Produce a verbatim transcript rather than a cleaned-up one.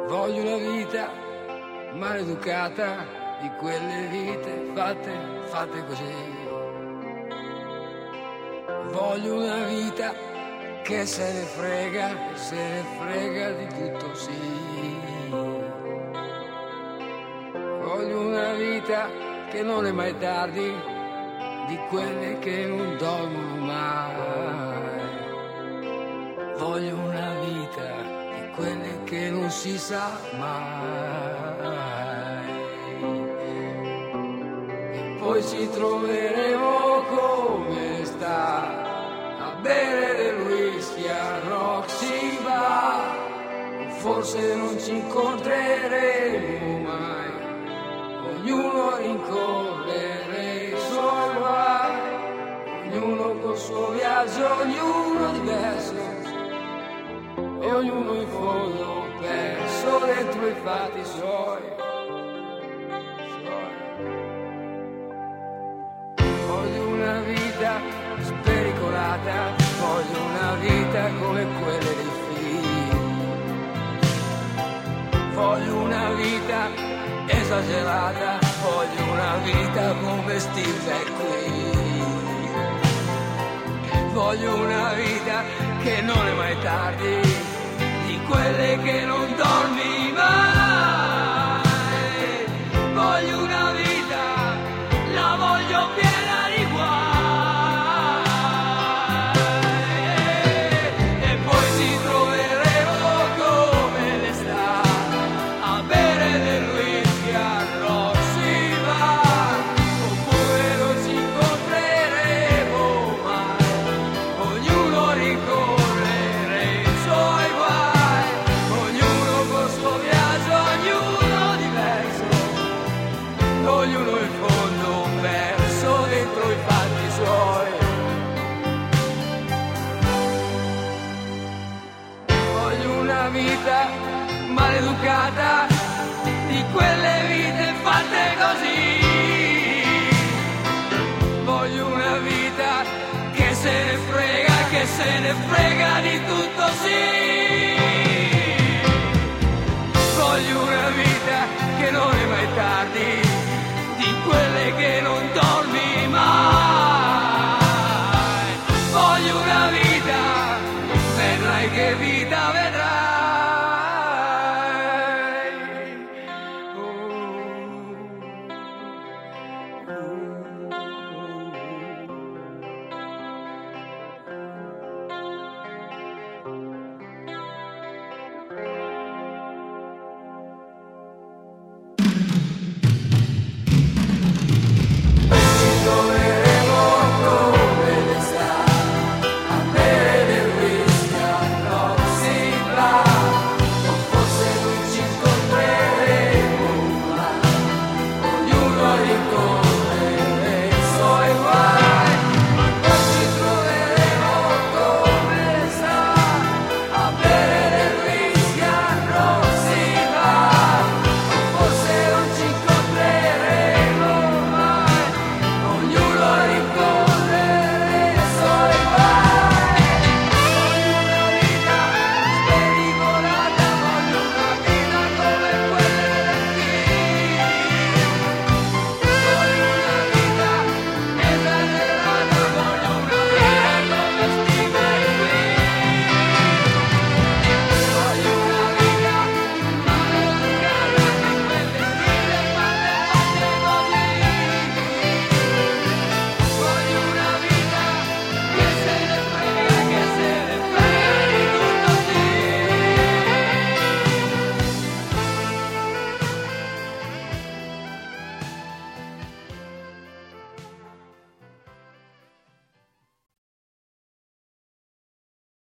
Voglio una vita maleducata, di quelle vite fatte, fatte così. Voglio una vita che se ne frega, che se ne frega di tutto, sì. Voglio una vita che non è mai tardi, di quelle che non dormono mai. Voglio una vita di quelle che non si sa mai. E poi ci troveremo come sta a bere del whisky a Roxy Bar. Forse non ci incontreremo mai, ognuno rincorrere i suoi guai, ognuno col suo viaggio, ognuno diverso, e ognuno in fondo perso dentro i fatti suoi. Voglio una vita spericolata, voglio una vita come quelle dei film. Voglio una vita esagerata, voglio una vita come Steve McQueen. Voglio una vita che non è mai tardi, di quelle che non dormi mai. Voglio una vita, la voglio piena di guai. E poi ci troveremo come l'estate a bere del whisky a Roxy Bar. Oppure non ci incontreremo mai, ognuno rincorrere i suoi guai, ognuno col suo viaggio, ognuno diverso, ognuno in fondo perso dentro i fatti suoi. Voglio una vita maleducata, di quelle vite fatte così. Voglio una vita che se ne frega, che se ne frega di tutto, sì. Voglio una vita che non è mai tardi, di quelle che non dormi mai. Voglio una vita, vedrai che vita vedrai.